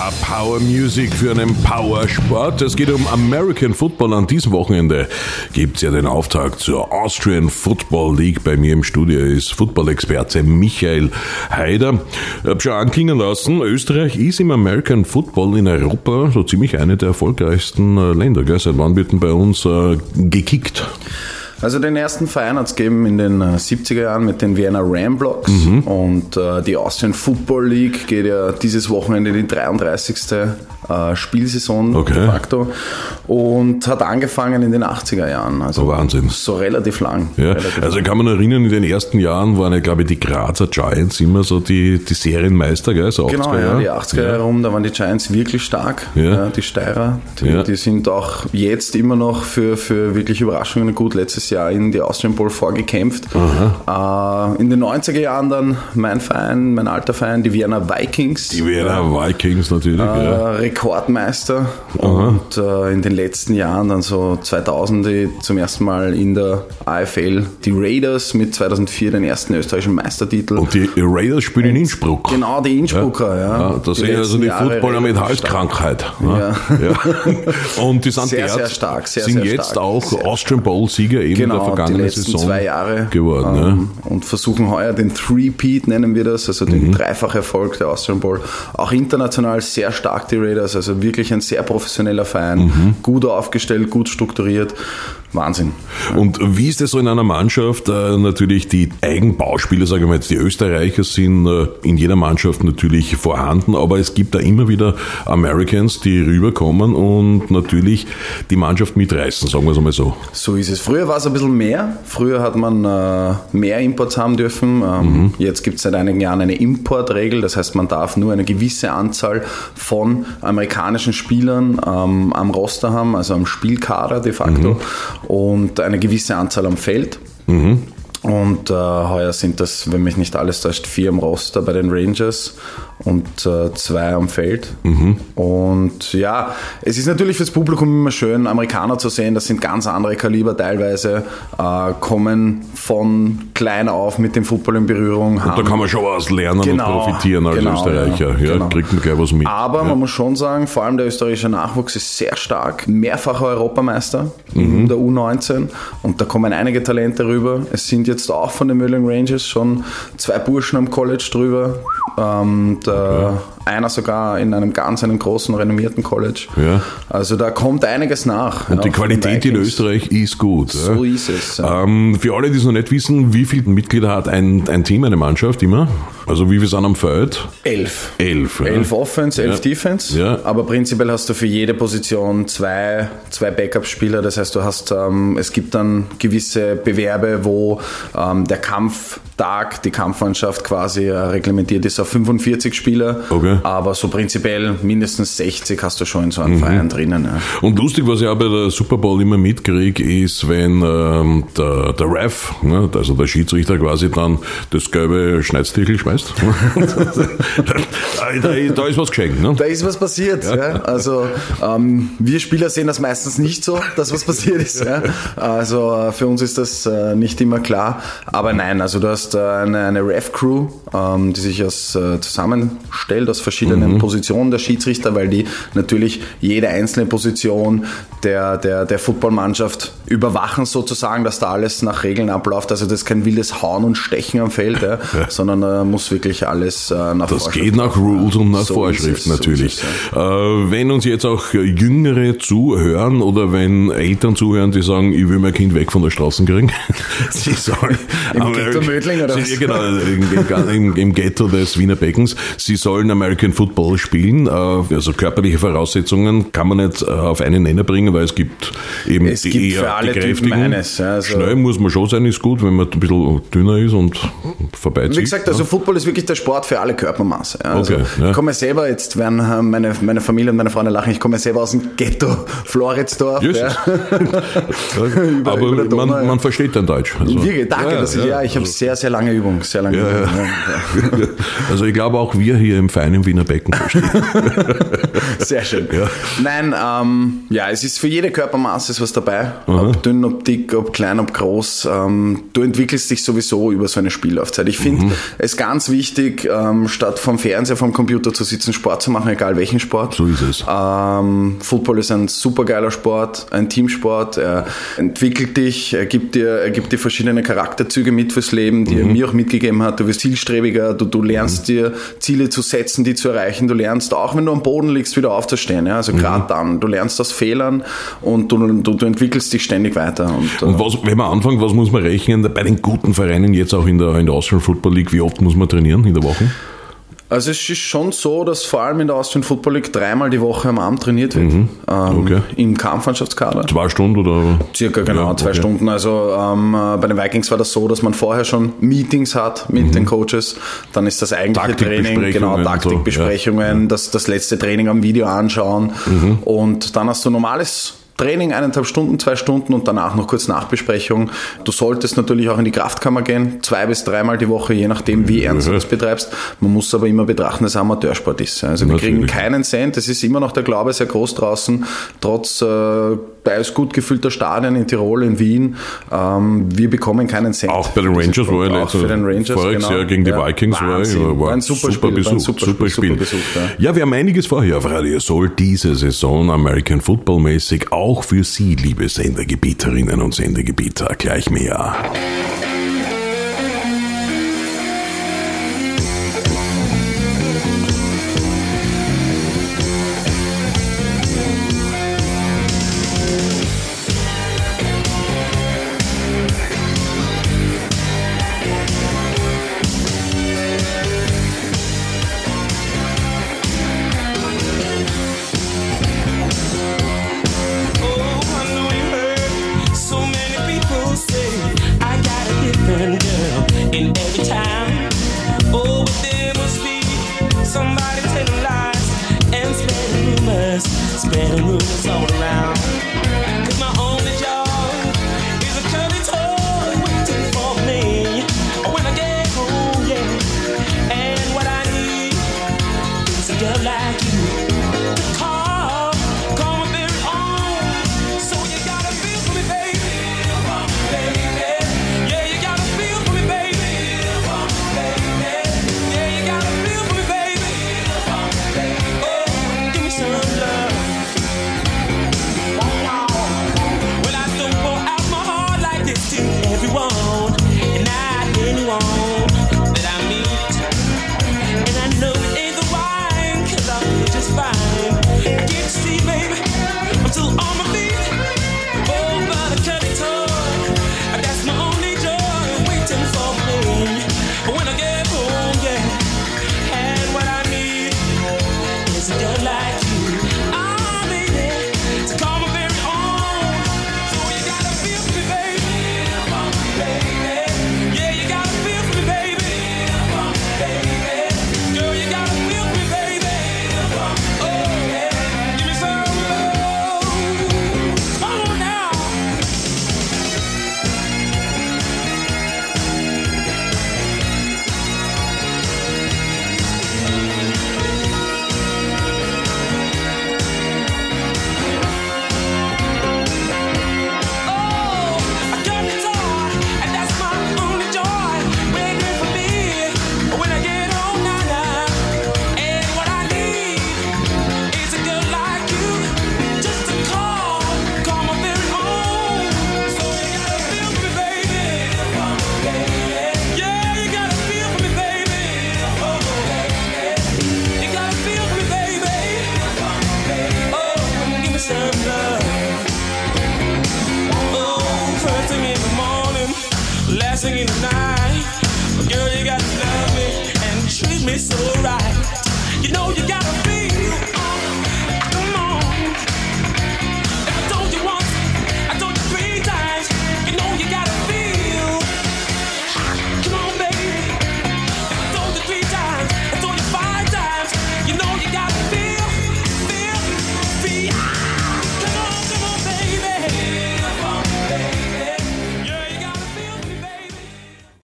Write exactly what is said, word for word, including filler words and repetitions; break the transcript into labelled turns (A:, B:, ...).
A: Power Music für einen Powersport. Es geht um American Football. An diesem Wochenende gibt es ja den Auftakt zur Austrian Football League. Bei mir im Studio ist Football-Experte Michael Haider. Ich habe schon anklingen lassen, Österreich ist im American Football in Europa so ziemlich eine der erfolgreichsten Länder. Gell? Seit wann wird denn bei uns äh, gekickt?
B: Also den ersten Verein hat es gegeben in den siebziger Jahren mit den Vienna Ramblocks mhm. und äh, die Austrian Football League geht ja dieses Wochenende die dreiunddreißigste Äh, Spielsaison
A: okay.
B: de facto und hat angefangen in den achtziger Jahren. Also
A: oh, Wahnsinn.
B: So relativ lang.
A: Ja.
B: Relativ
A: also ich kann mich noch erinnern, in den ersten Jahren waren ja, glaube ich, die Grazer Giants immer so die, die Serienmeister, gell? So
B: genau,
A: achtziger
B: ja,
A: Jahre.
B: die achtziger Jahre rum, da waren die Giants wirklich stark,
A: ja.
B: Ja, die Steirer. Die,
A: ja.
B: die sind auch jetzt immer noch für, für wirklich Überraschungen gut. Letztes Jahr in die Austrian Bowl vorgekämpft. Äh, in den neunziger Jahren dann mein Verein, mein alter Verein, die Vienna Vikings.
A: Die Vienna ja. Vikings natürlich,
B: äh,
A: ja.
B: Rekordmeister. Aha. Und äh, in den letzten Jahren, dann so zweitausend, die zum ersten Mal in der A F L die Raiders mit zweitausendvier den ersten österreichischen Meistertitel.
A: Und die Raiders spielen in Innsbruck.
B: Genau, die Innsbrucker, ja. ja.
A: ja da sind also die Jahre Footballer mit Halskrankheit.
B: Ja.
A: Ja. Und die sind
B: sehr,
A: der,
B: sehr stark, sehr,
A: sind
B: sehr
A: jetzt
B: stark.
A: auch
B: sehr
A: Austrian Bowl-Sieger eben
B: genau,
A: in der vergangenen
B: die letzten
A: Saison
B: zwei Jahre
A: geworden.
B: Ähm,
A: ja.
B: Und versuchen heuer den Three-Peat, nennen wir das, also den mhm. Dreifacherfolg der Austrian Bowl. Auch international sehr stark die Raiders, also wirklich ein sehr professioneller Verein, mhm. gut aufgestellt, gut strukturiert. Wahnsinn.
A: Und wie ist es so in einer Mannschaft? Äh, natürlich die Eigenbauspieler, sagen wir mal jetzt die Österreicher, sind äh, in jeder Mannschaft natürlich vorhanden, aber es gibt da immer wieder Americans, die rüberkommen und natürlich die Mannschaft mitreißen, sagen wir es einmal so.
B: So ist es. Früher war es ein bisschen mehr. Früher hat man äh, mehr Imports haben dürfen. Ähm, mhm. Jetzt gibt es seit einigen Jahren eine Importregel, das heißt, man darf nur eine gewisse Anzahl von amerikanischen Spielern ähm, am Roster haben, also am Spielkader de facto. Mhm. Und eine gewisse Anzahl am Feld. Mhm. Und äh, heuer sind das, wenn mich nicht alles täuscht, vier am Roster bei den Rangers und äh, zwei am Feld. Mhm. Und ja, es ist natürlich fürs Publikum immer schön, Amerikaner zu sehen. Das sind ganz andere Kaliber teilweise, äh, kommen von klein auf mit dem Football in Berührung.
A: Und da kann man schon was lernen
B: genau,
A: und profitieren als
B: genau,
A: Österreicher. Ja,
B: genau.
A: Kriegt man gleich was mit.
B: Aber
A: ja.
B: man muss schon sagen, vor allem der österreichische Nachwuchs ist sehr stark. Mehrfacher Europameister mhm. in der U neunzehn. Und da kommen einige Talente rüber. Es sind jetzt auch von den Möhling Rangers schon zwei Burschen am College drüber. Ähm, der, okay. Einer sogar in einem ganz einem großen, renommierten College. Ja. Also da kommt einiges nach.
A: Und
B: ja,
A: die Qualität in Österreich ist gut.
B: So
A: ja.
B: ist es. Ja.
A: Ähm, für alle, die es noch nicht wissen, wie viele Mitglieder hat ein, ein Team, eine Mannschaft immer? Also wie viele sind am Feld?
B: Elf.
A: Elf, ja.
B: Elf Offense, elf ja. Defense.
A: Ja.
B: Aber prinzipiell hast du für jede Position zwei, zwei Backup-Spieler. Das heißt, du hast, ähm, es gibt dann gewisse Bewerbe, wo ähm, der Kampftag, die Kampfmannschaft quasi äh, reglementiert ist auf fünfundvierzig Spieler. Okay. Aber so prinzipiell mindestens sechzig hast du schon in so einem mhm. Verein drinnen. Ja.
A: Und lustig, was ich auch bei der Super Bowl immer mitkriege, ist, wenn ähm, der, der Ref, ne, also der Schiedsrichter quasi dann das gelbe Schneidstierchen schmeißt. da, da ist was geschenkt. Ne?
B: Da ist was passiert. Ja. Ja. Also ähm, wir Spieler sehen das meistens nicht so, dass was passiert ist. Ja. Also äh, für uns ist das äh, nicht immer klar. Aber nein, also du hast äh, eine, eine Ref-Crew, ähm, die sich aus, äh, zusammenstellt aus verschiedenen mhm. Positionen der Schiedsrichter, weil die natürlich jede einzelne Position der, der, der Footballmannschaft überwachen sozusagen, dass da alles nach Regeln abläuft. Also das ist kein wildes Hauen und Stechen am Feld, ja, ja. sondern da äh, muss wirklich alles äh, nach
A: Das geht nach Rules und nach so Vorschrift natürlich. So es, ja. äh, wenn uns jetzt auch Jüngere zuhören oder wenn Eltern zuhören, die sagen, ich will mein Kind weg von der Straße kriegen. Sie sollen
B: Im Ghetto Mödling oder
A: sie, was? Genau, im, im, im Ghetto des Wiener Beckens. Sie sollen American Football spielen. Also körperliche Voraussetzungen kann man nicht auf einen Nenner bringen, weil es gibt eben
B: es
A: die,
B: gibt
A: eher
B: für alle
A: die kräftigen.
B: Eines, ja, also
A: Schnell muss man schon sein, ist gut, wenn man ein bisschen dünner ist und vorbeizieht.
B: Wie gesagt, also Football ist wirklich der Sport für alle Körpermaße. Also
A: okay, ja.
B: Ich komme selber, jetzt werden meine, meine Familie und meine Freunde lachen, ich komme selber aus dem Ghetto Floridsdorf. Ja.
A: über, Aber über Donau, man, ja. man versteht dann Deutsch.
B: Also, wirklich, danke,
A: ja,
B: dass ich,
A: ja,
B: ja, ich habe
A: also,
B: sehr, sehr lange Übung, sehr lange
A: Ja,
B: Übung.
A: ja. Ja. Also ich glaube auch wir hier im feinen Wiener Becken verstehen.
B: Sehr schön.
A: Ja.
B: Nein, ähm, ja, es ist für jede Körpermaße ist was dabei.
A: Aha.
B: Ob dünn, ob dick, ob klein, ob groß. Ähm, du entwickelst dich sowieso über so eine Spiellaufzeit. Ich finde mhm. es ganz wichtig, ähm, statt vom Fernseher, vom Computer zu sitzen, Sport zu machen, egal welchen Sport.
A: So ist es.
B: Ähm, Football ist ein supergeiler Sport, ein Teamsport. Er entwickelt dich, er gibt dir, er gibt dir verschiedene Charakterzüge mit fürs Leben, die mhm. er mir auch mitgegeben hat. Du wirst zielstrebiger, du, du lernst mhm. dir Ziele zu setzen, die zu erreichen. Du lernst auch, wenn du am Boden liegst, wieder aufzustehen. Ja? Also mhm. gerade dann. Du lernst aus Fehlern und du, du, du entwickelst dich ständig weiter. Und,
A: und was, wenn man anfängt, was muss man rechnen bei den guten Vereinen jetzt auch in der, in der Austrian Football League? Wie oft muss man trainieren in der Woche?
B: Also es ist schon so, dass vor allem in der Austrian Football League dreimal die Woche am Abend trainiert wird. Mhm. Ähm, okay. Im Kampfmannschaftskader.
A: Zwei Stunden oder?
B: Circa, genau, ja, zwei okay. Stunden. Also ähm, bei den Vikings war das so, dass man vorher schon Meetings hat mit mhm. den Coaches. Dann ist das eigentliche Training, genau, Taktikbesprechungen, so. ja. das, das letzte Training am Video anschauen. Mhm. Und dann hast du normales Training, eineinhalb Stunden, zwei Stunden und danach noch kurz Nachbesprechung. Du solltest natürlich auch in die Kraftkammer gehen, zwei bis dreimal die Woche, je nachdem, wie ernst du das betreibst. Man muss aber immer betrachten, dass es Amateursport ist. Also wir natürlich. kriegen keinen Cent, es ist immer noch der Glaube sehr groß draußen, trotz äh, teils gut gefüllter Stadien in Tirol, in Wien. Ähm, wir bekommen keinen Cent.
A: Auch bei den Rangers war ja letztes voriges genau. Jahr gegen die ja, Vikings war, war ein super, super Spiel. Besuch, ein super, super Spiel. Super Besuch, ja. ja, wir haben einiges vorher auf Radio Soul diese Saison American Football mäßig auch Auch für Sie, liebe Sendergebieterinnen und Sendergebieter, gleich mehr.
C: me so right. You know you gotta